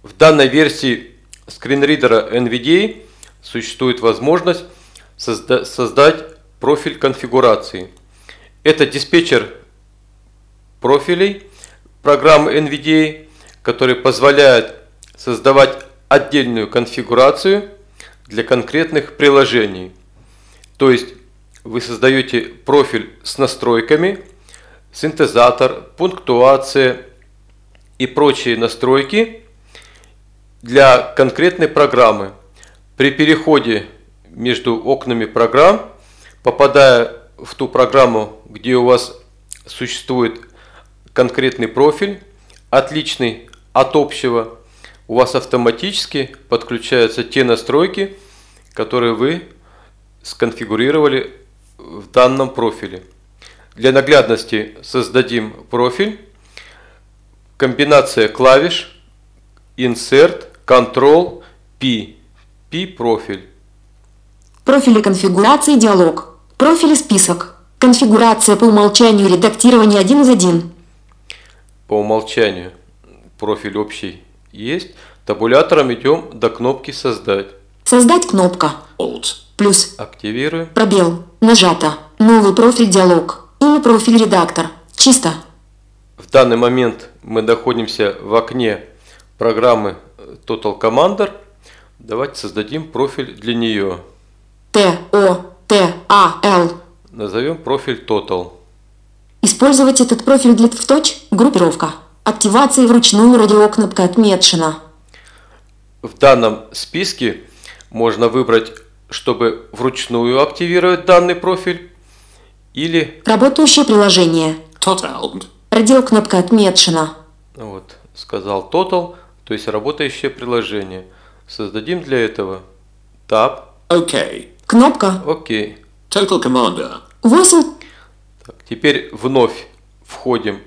В данной версии скринридера NVDA существует возможность создать профиль конфигурации. Это диспетчер профилей программы NVDA, который позволяет создавать отдельную конфигурацию для конкретных приложений. То есть вы создаете профиль с настройками, синтезатор, пунктуация и прочие настройки для конкретной программы. При переходе между окнами программ, попадая в ту программу, где у вас существует конкретный профиль, отличный от общего, у вас автоматически подключаются те настройки, которые вы сконфигурировали в данном профиле. Для наглядности создадим профиль. Комбинация клавиш Insert, Ctrl, P. P профиль. Профили конфигурации диалог. Профили список. Конфигурация по умолчанию редактирование 1 из 1. По умолчанию профиль общий есть. Табулятором идем до кнопки «Создать». Создать кнопка. Alt. Плюс. Активируем. Пробел. Нажато. Новый профиль диалог. Имя профиль редактор. Чисто. В данный момент мы находимся в окне программы Total Commander. Давайте создадим профиль для нее. TOTAL. Назовем профиль Total. Использовать этот профиль для вточ. Группировка. Активации вручную радиокнопка отмечена. В данном списке можно выбрать, чтобы вручную активировать данный профиль, или Работающее приложение. Total. Радиокнопка отмечена. вот, сказал Total, то есть работающее приложение. Создадим для этого Tab. OK. Кнопка. Окей. Total Commander. 8. Так, теперь вновь входим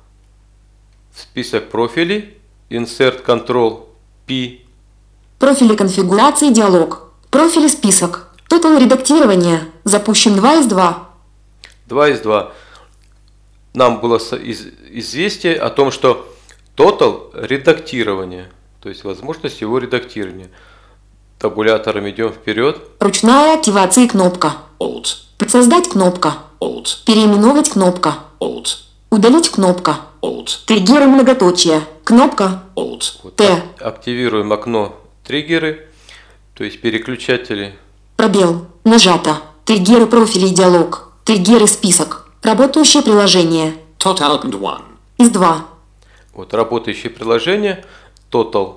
в список профилей. Insert, Ctrl, P. Профили конфигурации диалог. Профили список. Total редактирование. Запущен 2 из 2. 2 из 2. Нам было известие о том, что Total редактирование, то есть возможность его редактирования. Табулятором идем вперед. Ручная активация кнопка. Alt. Создать кнопка. Alt. Переименовать кнопка. Alt. Удалить кнопка. Alt. Триггеры многоточие. Кнопка. Alt. Вот, Т. активируем окно триггеры, то есть переключатели. Пробел. Нажато. Триггеры профилей диалог. Триггеры список. Работающее приложение. Total and 1. Из 2. Вот работающее приложение. Total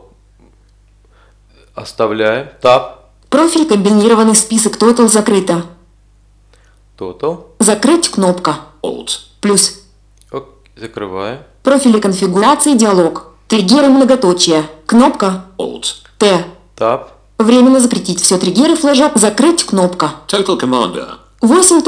оставляем. Tab. Профиль комбинированный список Total закрыто. Total. Закрыть кнопка. Alt. Плюс. Закрываем. Профили конфигурации диалог. Триггеры многоточие. Кнопка. Alt. Т. Tab. Временно запретить все триггеры флажа. Закрыть кнопка. Total Commander. 8.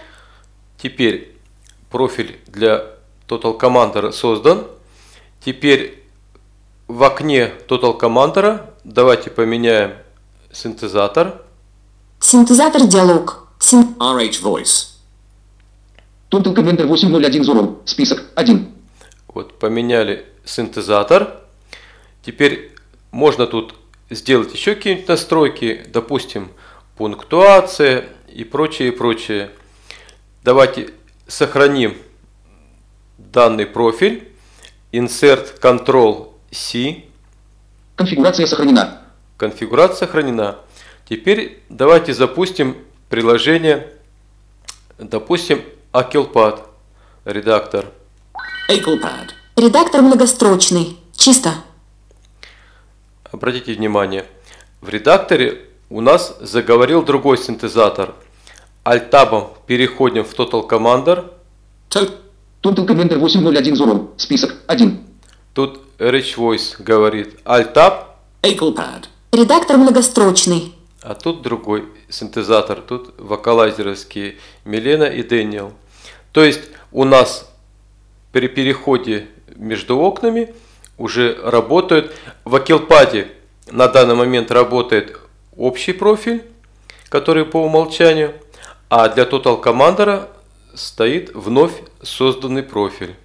Теперь профиль для Total Commander создан. Теперь в окне Total Commander давайте поменяем синтезатор. Синтезатор диалог. RH Voice. Total Commander 801 Zoro. Список 1. Вот поменяли синтезатор. Теперь можно тут сделать еще какие-нибудь настройки, допустим, пунктуация и прочее, прочее. Давайте сохраним данный профиль. Insert, Ctrl, C. Конфигурация сохранена. Конфигурация сохранена. Теперь давайте запустим приложение, допустим, Akilpad редактор. Akilpad. Редактор многострочный. Чисто. Обратите внимание, в редакторе у нас заговорил другой синтезатор. Alt-табом переходим в Total Commander. Total Commander 801 Zoro. Список 1. Тут RH Voice говорит Alt-таб, Akilpad. Редактор многострочный. а тут другой синтезатор. Тут вокалайзеровские Милена и Дэниел. То есть у нас при переходе между окнами уже работают. В Akilpad на данный момент работает общий профиль, который по умолчанию, а для Total Commander стоит вновь созданный профиль.